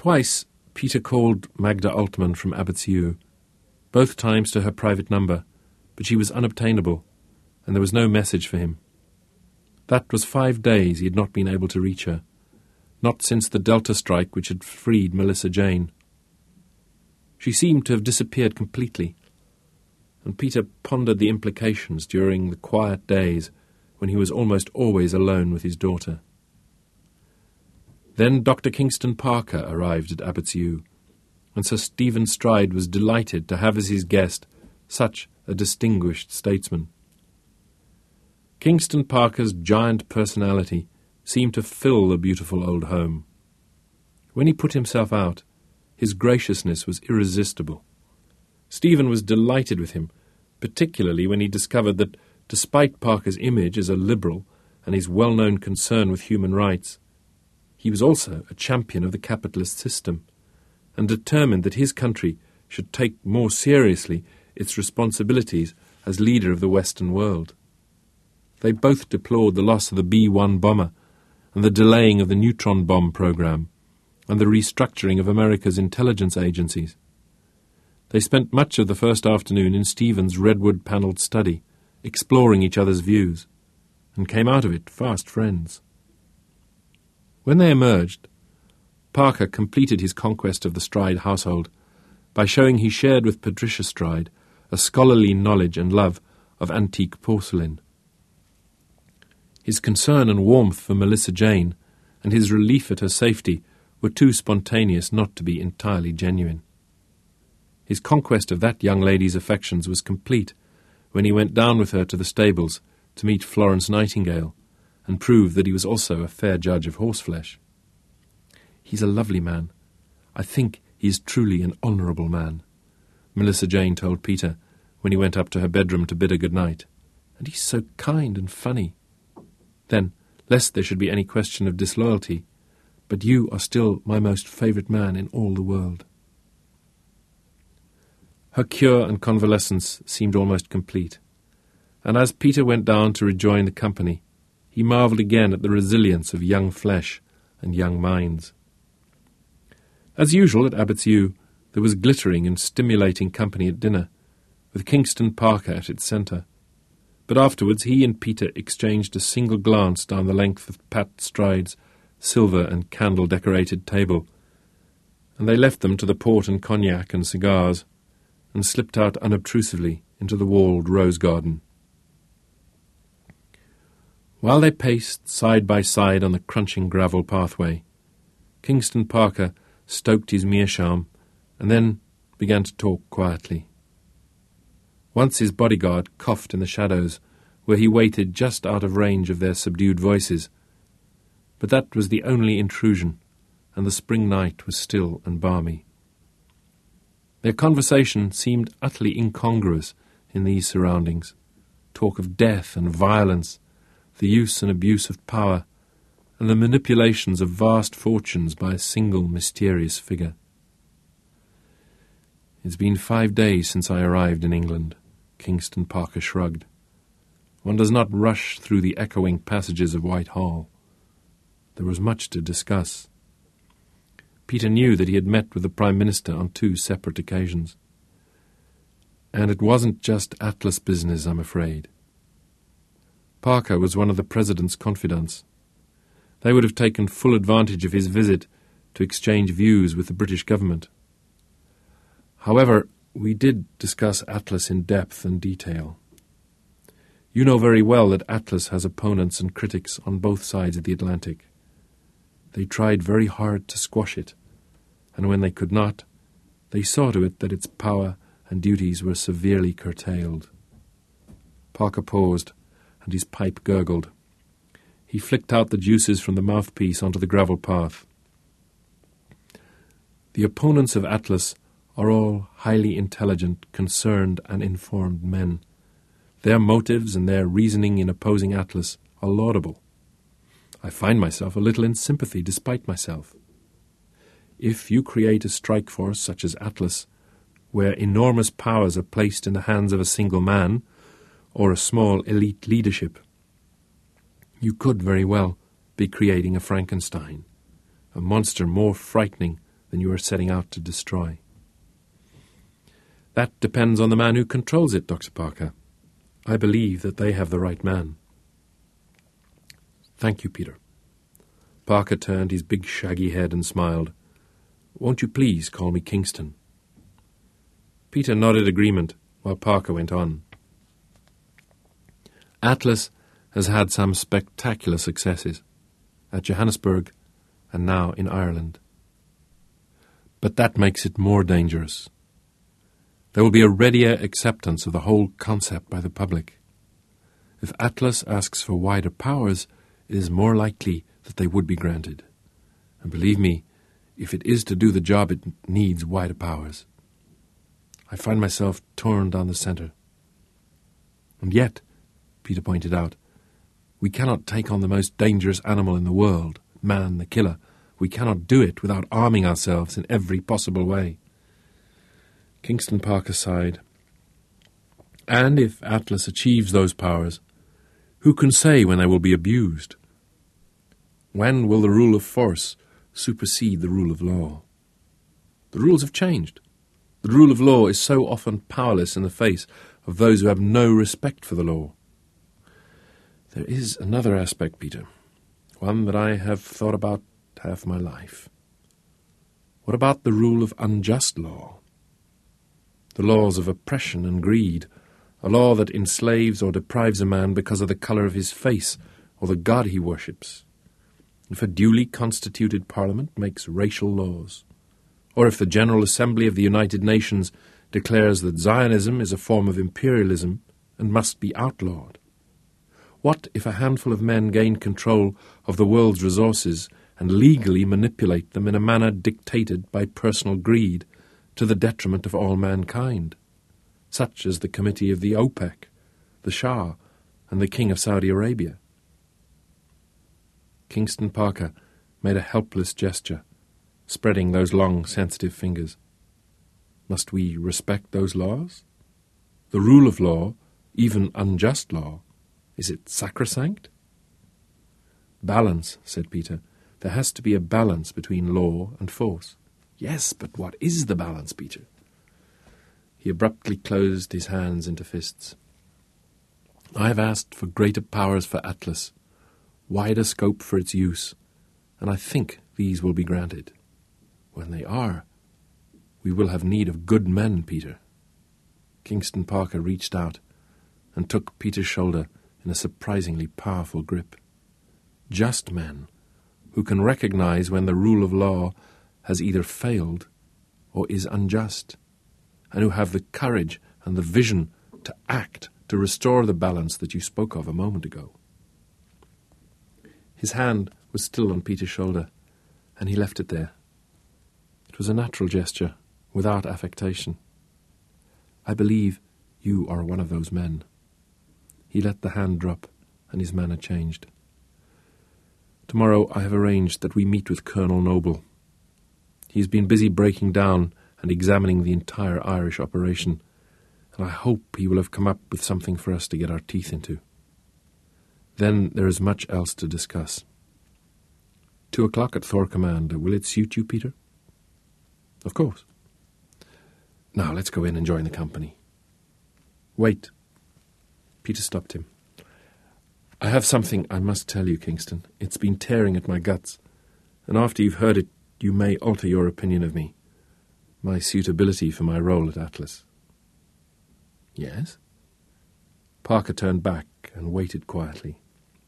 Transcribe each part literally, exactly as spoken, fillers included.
Twice Peter called Magda Altman from Abbotshew, both times to her private number, but she was unobtainable, and there was no message for him. That was five days he had not been able to reach her, not since the Delta strike which had freed Melissa Jane. She seemed to have disappeared completely, and Peter pondered the implications during the quiet days when he was almost always alone with his daughter. Then Doctor Kingston Parker arrived at Abbotshew, and Sir Stephen Stride was delighted to have as his guest such a distinguished statesman. Kingston Parker's giant personality seemed to fill the beautiful old home. When he put himself out, his graciousness was irresistible. Stephen was delighted with him, particularly when he discovered that, despite Parker's image as a liberal and his well-known concern with human rights, he was also a champion of the capitalist system, and determined that his country should take more seriously its responsibilities as leader of the Western world. They both deplored the loss of the B one bomber and the delaying of the neutron bomb program and the restructuring of America's intelligence agencies. They spent much of the first afternoon in Stephen's redwood-panelled study, exploring each other's views, and came out of it fast friends. When they emerged, Parker completed his conquest of the Stride household by showing he shared with Patricia Stride a scholarly knowledge and love of antique porcelain. His concern and warmth for Melissa Jane and his relief at her safety were too spontaneous not to be entirely genuine. His conquest of that young lady's affections was complete when he went down with her to the stables to meet Florence Nightingale and prove that he was also a fair judge of horseflesh. "He's a lovely man. I think he is truly an honourable man," Melissa Jane told Peter when he went up to her bedroom to bid her good night. "And he's so kind and funny." Then, lest there should be any question of disloyalty, "But you are still my most favourite man in all the world." Her cure and convalescence seemed almost complete, and as Peter went down to rejoin the company, he marvelled again at the resilience of young flesh and young minds. As usual at Abbotshew, there was glittering and stimulating company at dinner, with Kingston Parker at its centre. But afterwards he and Peter exchanged a single glance down the length of Pat Stride's silver and candle-decorated table, and they left them to the port and cognac and cigars, and slipped out unobtrusively into the walled rose garden. While they paced side by side on the crunching gravel pathway, Kingston Parker stoked his meerschaum and then began to talk quietly. Once his bodyguard coughed in the shadows, where he waited just out of range of their subdued voices, but that was the only intrusion, and the spring night was still and balmy. Their conversation seemed utterly incongruous in these surroundings. Talk of death and violence, the use and abuse of power, and the manipulations of vast fortunes by a single mysterious figure. "It's been five days since I arrived in England," Kingston Parker shrugged. "One does not rush through the echoing passages of Whitehall. There was much to discuss." Peter knew that he had met with the Prime Minister on two separate occasions. "And it wasn't just Atlas business, I'm afraid." Parker was one of the President's confidants. They would have taken full advantage of his visit to exchange views with the British government. "However, we did discuss Atlas in depth and detail. You know very well that Atlas has opponents and critics on both sides of the Atlantic. They tried very hard to squash it, and when they could not, they saw to it that its power and duties were severely curtailed." Parker paused, and his pipe gurgled. He flicked out the juices from the mouthpiece onto the gravel path. "The opponents of Atlas are all highly intelligent, concerned and informed men. Their motives and their reasoning in opposing Atlas are laudable. I find myself a little in sympathy despite myself. If you create a strike force such as Atlas, where enormous powers are placed in the hands of a single man, or a small elite leadership, you could very well be creating a Frankenstein, a monster more frightening than you are setting out to destroy. That depends on the man who controls it, Doctor Parker. I believe that they have the right man. Thank you, Peter. Parker turned his big shaggy head and smiled. Won't you please call me Kingston? Peter nodded agreement while Parker went on. Atlas has had some spectacular successes at Johannesburg and now in Ireland. But that makes it more dangerous. There will be a readier acceptance of the whole concept by the public. If Atlas asks for wider powers, it is more likely that they would be granted. And believe me, if it is to do the job, it needs wider powers. I find myself torn down the centre. And yet, Peter pointed out, we cannot take on the most dangerous animal in the world, man the killer. We cannot do it without arming ourselves in every possible way. Kingston Parker sighed. And if Atlas achieves those powers, who can say when they will be abused? When will the rule of force supersede the rule of law? The rules have changed. The rule of law is so often powerless in the face of those who have no respect for the law. There is another aspect, Peter, one that I have thought about half my life. What about the rule of unjust law? The laws of oppression and greed, a law that enslaves or deprives a man because of the colour of his face or the god he worships. If a duly constituted parliament makes racial laws, or if the General Assembly of the United Nations declares that Zionism is a form of imperialism and must be outlawed. What if a handful of men gain control of the world's resources and legally manipulate them in a manner dictated by personal greed to the detriment of all mankind, such as the Committee of the OPEC, the Shah, and the King of Saudi Arabia? Kingston Parker made a helpless gesture, spreading those long, sensitive fingers. Must we respect those laws? The rule of law, even unjust law, is it sacrosanct? Balance, said Peter. There has to be a balance between law and force. Yes, but what is the balance, Peter? He abruptly closed his hands into fists. I have asked for greater powers for Atlas, wider scope for its use, and I think these will be granted. When they are, we will have need of good men, Peter. Kingston Parker reached out and took Peter's shoulder in a surprisingly powerful grip. Just men who can recognize when the rule of law has either failed or is unjust, and who have the courage and the vision to act to restore the balance that you spoke of a moment ago. His hand was still on Peter's shoulder, and he left it there. It was a natural gesture, without affectation. I believe you are one of those men. He let the hand drop, and his manner changed. Tomorrow I have arranged that we meet with Colonel Noble. He has been busy breaking down and examining the entire Irish operation, and I hope he will have come up with something for us to get our teeth into. Then there is much else to discuss. Two o'clock at Thor Command. Will it suit you, Peter? Of course. Now let's go in and join the company. Wait. Peter stopped him. I have something I must tell you, Kingston. It's been tearing at my guts, and after you've heard it, you may alter your opinion of me, my suitability for my role at Atlas. Yes? Parker turned back and waited quietly.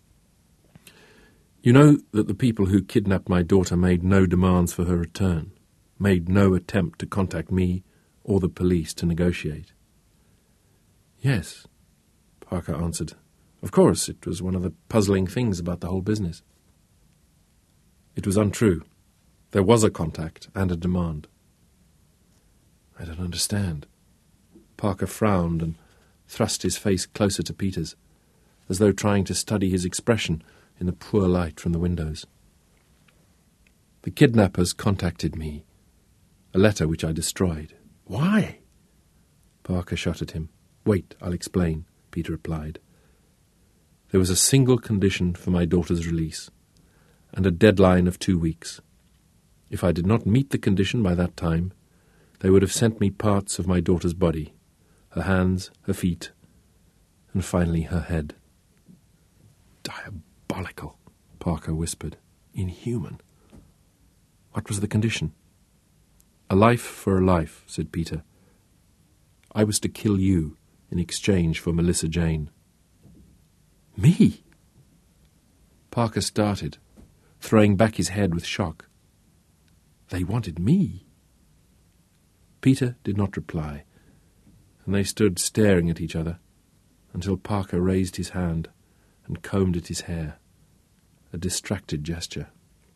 You know that the people who kidnapped my daughter made no demands for her return, made no attempt to contact me or the police to negotiate. Yes, Parker answered. Of course, it was one of the puzzling things about the whole business. It was untrue. There was a contact and a demand. I don't understand. Parker frowned and thrust his face closer to Peter's, as though trying to study his expression in the poor light from the windows. The kidnappers contacted me, a letter which I destroyed. Why? Parker shot at him. Wait, I'll explain, Peter replied. There was a single condition for my daughter's release, and a deadline of two weeks. If I did not meet the condition by that time, they would have sent me parts of my daughter's body, her hands, her feet, and finally her head. Diabolical, Parker whispered. Inhuman. What was the condition? A life for a life, said Peter. I was to kill you in exchange for Melissa Jane. Me? Parker started, throwing back his head with shock. They wanted me? Peter did not reply, and they stood staring at each other until Parker raised his hand and combed at his hair, a distracted gesture.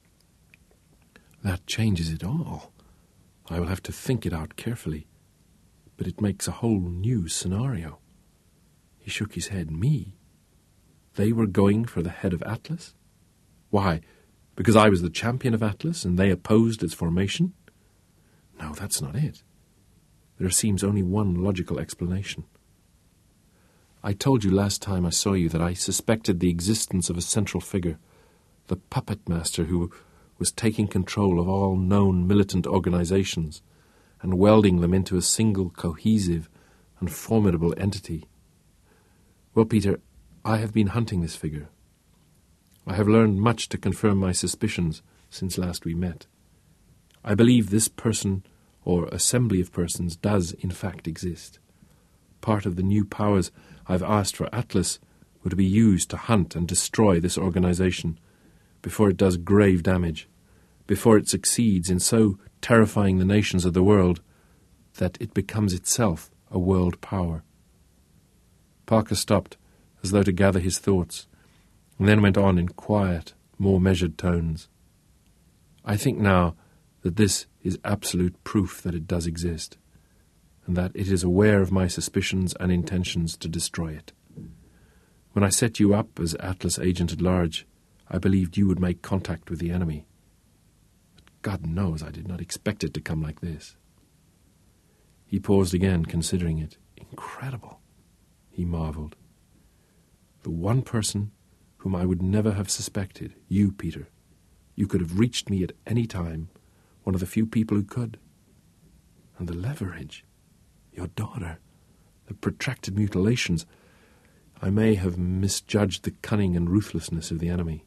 That changes it all. I will have to think it out carefully, but it makes a whole new scenario. He shook his head. Me? They were going for the head of Atlas? Why, because I was the champion of Atlas and they opposed its formation? No, that's not it. There seems only one logical explanation. I told you last time I saw you that I suspected the existence of a central figure, the puppet master who was taking control of all known militant organizations and welding them into a single cohesive and formidable entity. Well, Peter, I have been hunting this figure. I have learned much to confirm my suspicions since last we met. I believe this person or assembly of persons does in fact exist. Part of the new powers I've asked for Atlas were to be used to hunt and destroy this organization before it does grave damage, before it succeeds in so terrifying the nations of the world that it becomes itself a world power. Parker stopped as though to gather his thoughts, and then went on in quiet, more measured tones. I think now that this is absolute proof that it does exist, and that it is aware of my suspicions and intentions to destroy it. When I set you up as Atlas agent at large, I believed you would make contact with the enemy. But God knows I did not expect it to come like this. He paused again, considering it. Incredible, he marveled. The one person whom I would never have suspected, you, Peter. You could have reached me at any time, one of the few people who could. And the leverage, your daughter, the protracted mutilations. I may have misjudged the cunning and ruthlessness of the enemy.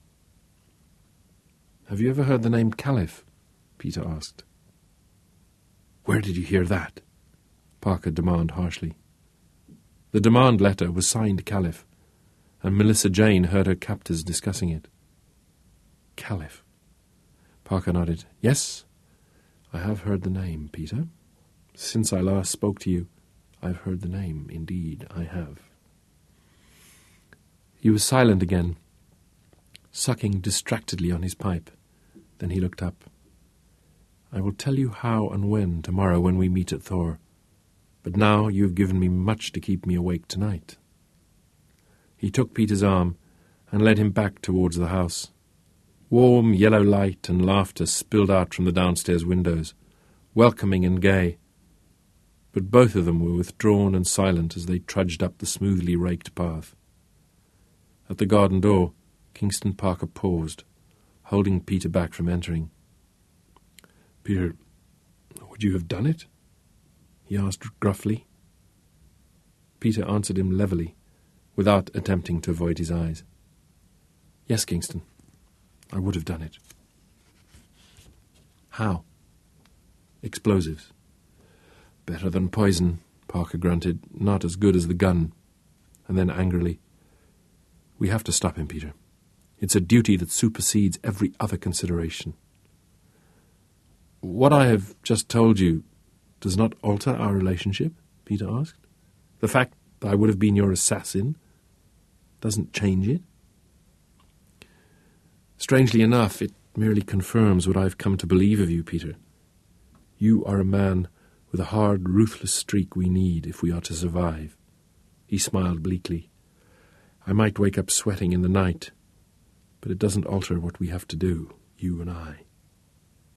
Have you ever heard the name Caliph? Peter asked. Where did you hear that? Parker demanded harshly. The demand letter was signed Caliph, and Melissa Jane heard her captors discussing it. Caliph. Parker nodded. Yes, I have heard the name, Peter. Since I last spoke to you, I've heard the name. Indeed, I have. He was silent again, sucking distractedly on his pipe. Then he looked up. I will tell you how and when tomorrow when we meet at Thor. But now you have given me much to keep me awake tonight. He took Peter's arm and led him back towards the house. Warm yellow light and laughter spilled out from the downstairs windows, welcoming and gay. But both of them were withdrawn and silent as they trudged up the smoothly raked path. At the garden door, Kingston Parker paused, holding Peter back from entering. Peter, would you have done it? He asked gruffly. Peter answered him levelly, without attempting to avoid his eyes. Yes, Kingston, I would have done it. How? Explosives. Better than poison, Parker grunted. Not as good as the gun. And then angrily, we have to stop him, Peter. It's a duty that supersedes every other consideration. What I have just told you does not alter our relationship? Peter asked. The fact that I would have been your assassin doesn't change it? Strangely enough, it merely confirms what I've come to believe of you, Peter. You are a man with a hard, ruthless streak we need if we are to survive. He smiled bleakly. I might wake up sweating in the night, but it doesn't alter what we have to do, you and I.